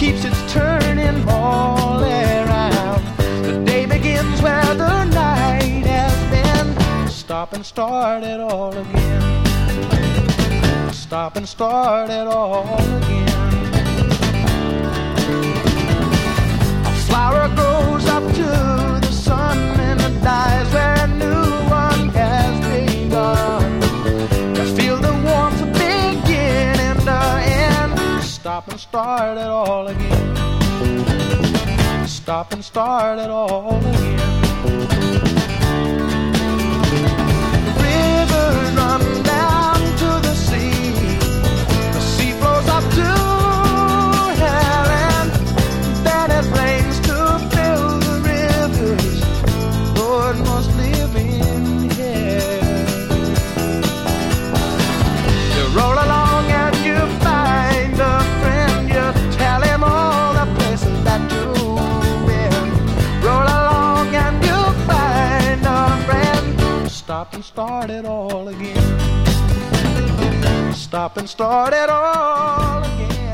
keeps its turning all around. The day begins where the night has been. Stop and start it all again. Stop and start it all again. A flower grows up to the sun and it dies where a new one has begun. You feel the warmth beginning to end. Stop and start it all again. Stop and start it all again. Rivers run down to the sea. The sea flows up to heaven. Then it rains to fill the rivers. Lord must live in here. You roll along and you find a friend. You tell him all the places that you've been. Roll along and you find a friend. Stop and start it all again. Stop and start it all again.